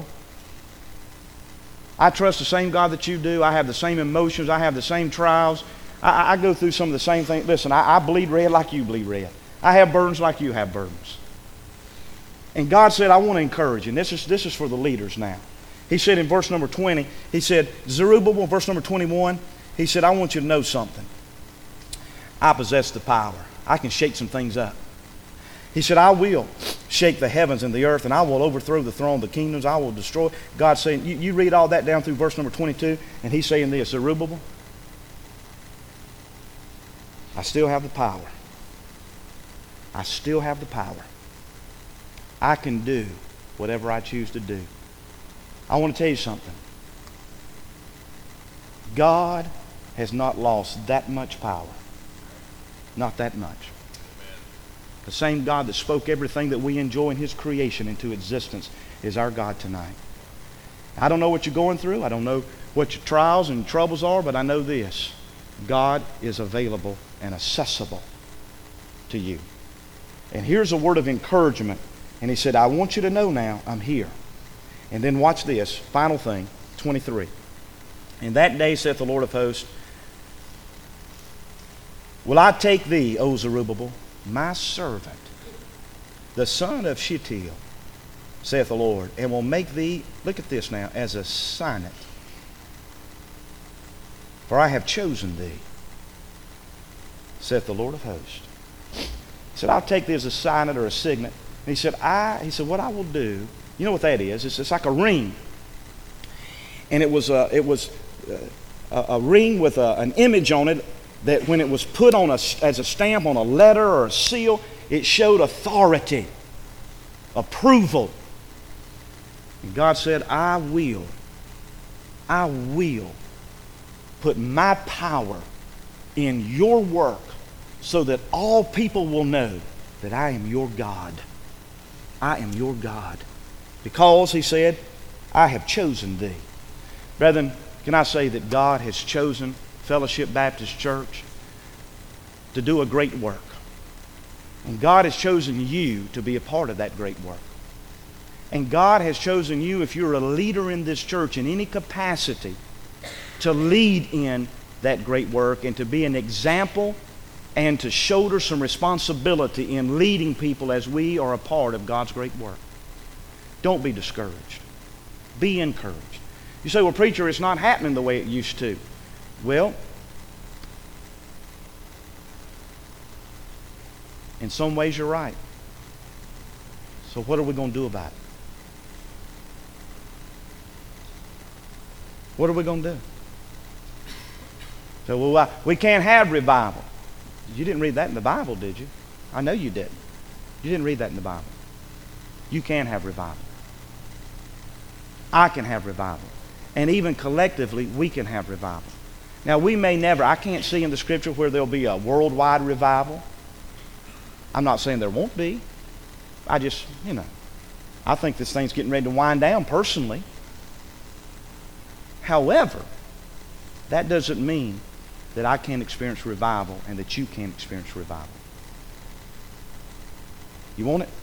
I trust the same God that you do. I have the same emotions. I have the same trials. I go through some of the same things. Listen, I bleed red like you bleed red. I have burdens like you have burdens. And God said, I want to encourage you. And this is for the leaders now. He said in verse number 20, he said, Zerubbabel, verse number 21, he said, I want you to know something. I possess the power. I can shake some things up. He said, I will shake the heavens and the earth, and I will overthrow the throne of the kingdoms. I will destroy. God's saying, you read all that down through verse number 22, and he's saying this, Zerubbabel, I still have the power. I still have the power. I can do whatever I choose to do. I want to tell you something. God has not lost that much power. Not that much. The same God that spoke everything that we enjoy in His creation into existence is our God tonight. I don't know what you're going through. I don't know what your trials and troubles are, but I know this. God is available and accessible to you. And here's a word of encouragement. And He said, I want you to know now I'm here. And then watch this. Final thing, 23. In that day, saith the Lord of hosts, will I take thee, O Zerubbabel, my servant, the son of Shealtiel, saith the Lord, and will make thee, look at this now, as a signet. For I have chosen thee, saith the Lord of hosts. He said, I'll take thee as a signet or a signet. And he said, what I will do, you know what that is? It's like a ring. And it was a ring with an image on it that when it was put on as a stamp on a letter or a seal, it showed authority, approval. And God said, I will put my power in your work so that all people will know that I am your God. I am your God. Because, he said, I have chosen thee. Brethren, can I say that God has chosen Fellowship Baptist Church to do a great work. And God has chosen you to be a part of that great work. And God has chosen you, if you're a leader in this church in any capacity, to lead in that great work and to be an example and to shoulder some responsibility in leading people as we are a part of God's great work. Don't be discouraged. Be encouraged. You say, well, preacher, it's not happening the way it used to. Well, in some ways you're right. So what are we going to do about it? What are we going to do? So, well, we can't have revival. You didn't read that in the Bible, did you? I know you didn't. You didn't read that in the Bible. You can have revival. I can have revival. And even collectively, we can have revival. Now, we may never, I can't see in the Scripture where there'll be a worldwide revival. I'm not saying there won't be. I just, I think this thing's getting ready to wind down personally. However, that doesn't mean that I can't experience revival and that you can't experience revival. You want it?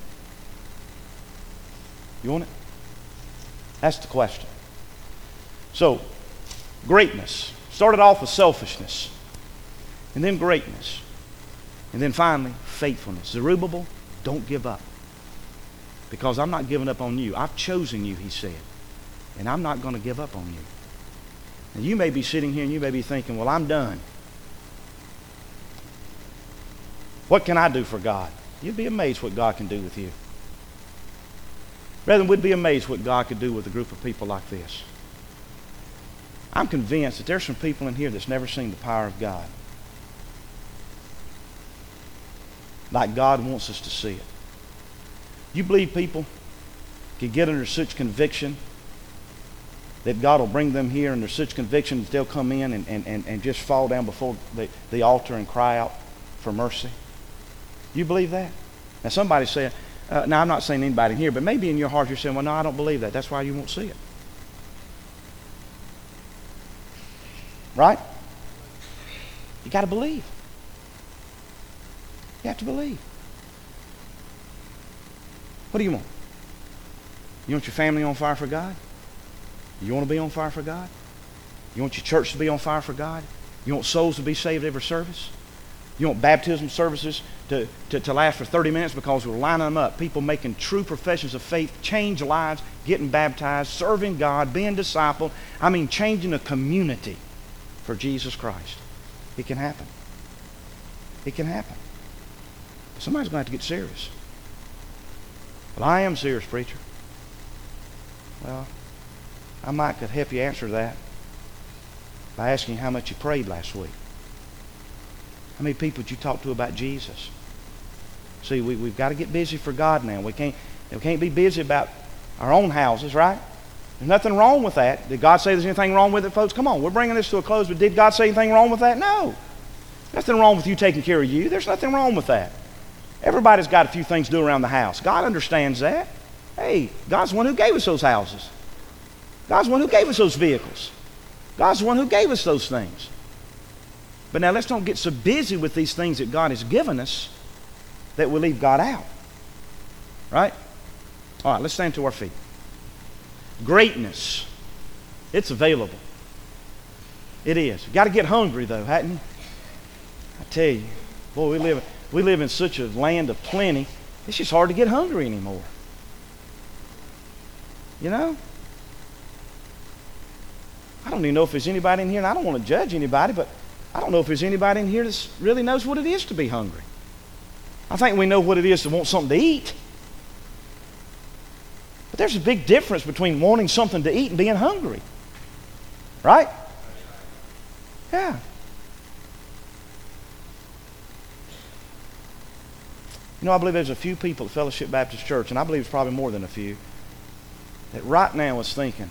You want it? That's the question. So, greatness. Started off with selfishness. And then greatness. And then finally, faithfulness. Zerubbabel, don't give up. Because I'm not giving up on you. I've chosen you, he said. And I'm not going to give up on you. And you may be sitting here and you may be thinking, well, I'm done. What can I do for God? You'd be amazed what God can do with you. Brethren, we'd be amazed what God could do with a group of people like this. I'm convinced that there's some people in here that's never seen the power of God. Like God wants us to see it. You believe people can get under such conviction that God will bring them here, and there's such conviction that they'll come in and just fall down before the altar and cry out for mercy? You believe that? Now somebody said, now I'm not saying anybody here, but maybe in your heart you're saying, well, no, I don't believe that. That's why you won't see it. Right? You got to believe. You have to believe. What do you want? You want your family on fire for God? You want to be on fire for God? You want your church to be on fire for God? You want souls to be saved every service? You want baptism services to last for 30 minutes because we're lining them up. People making true professions of faith, change lives, getting baptized, serving God, being discipled. I mean, changing a community for Jesus Christ. It can happen. It can happen. But somebody's going to have to get serious. Well, I am serious, preacher. Well, I might could help you answer that by asking how much you prayed last week. How many people did you talk to about Jesus? See, we've got to get busy for God now. We can't be busy about our own houses, right? There's nothing wrong with that. Did God say there's anything wrong with it, folks? Come on, we're bringing this to a close, but did God say anything wrong with that? No. Nothing wrong with you taking care of you. There's nothing wrong with that. Everybody's got a few things to do around the house. God understands that. Hey, God's the one who gave us those houses. God's the one who gave us those vehicles. God's the one who gave us those things. But now let's don't get so busy with these things that God has given us that we leave God out. Right? All right, let's stand to our feet. Greatness. It's available. It is. You got to get hungry though, hadn't you? I tell you, boy, we live in such a land of plenty. It's just hard to get hungry anymore. You know? I don't even know if there's anybody in here, and I don't want to judge anybody, but I don't know if there's anybody in here that really knows what it is to be hungry. I think we know what it is to want something to eat. There's a big difference between wanting something to eat and being hungry. Right? Yeah. You know, I believe there's a few people at Fellowship Baptist Church, and I believe it's probably more than a few, that right now is thinking,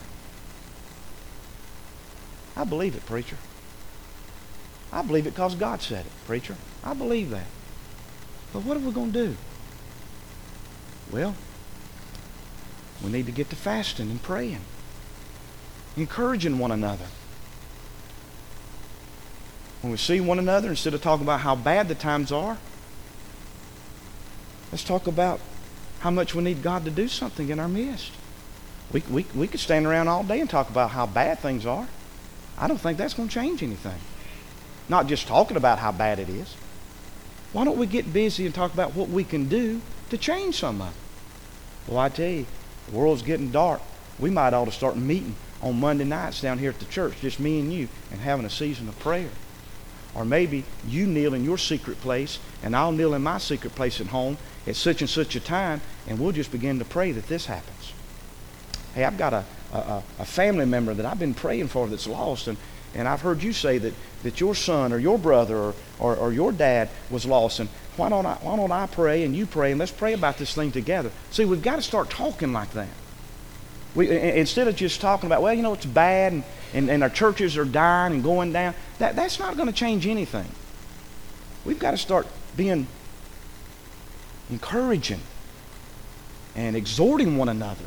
I believe it, preacher. I believe it because God said it, preacher. I believe that. But what are we going to do? Well, we need to get to fasting and praying, encouraging one another. When we see one another, instead of talking about how bad the times are, let's talk about how much we need God to do something in our midst. We could stand around all day and talk about how bad things are. I don't think that's going to change anything. Not just talking about how bad it is. Why don't we get busy and talk about what we can do to change some of it? Well, I tell you, the world's getting dark. We might ought to start meeting on Monday nights down here at the church, just me and you, and having a season of prayer. Or maybe you kneel in your secret place, and I'll kneel in my secret place at home at such and such a time, and we'll just begin to pray that this happens. Hey, I've got a family member that I've been praying for that's lost, and I've heard you say that your son or your brother or your dad was lost, and why don't I pray and you pray, and let's pray about this thing together. See, we've got to start talking like that. Instead of just talking about, well, you know, it's bad, and our churches are dying and going down, that's not going to change anything. We've got to start being encouraging and exhorting one another.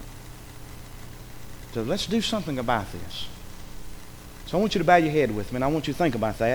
So let's do something about this. So I want you to bow your head with me, and I want you to think about that.